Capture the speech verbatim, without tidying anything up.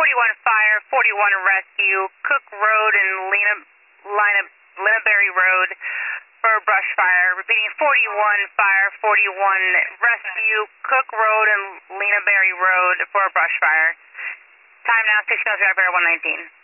forty-one Fire, forty-one Rescue, Cook Road and Lena, Lina, Linaberry Road for a brush fire. Repeating, forty-one Fire, forty-one Rescue, Cook Road and Linaberry Road for a brush fire. Time now, six oh, driver one nineteen.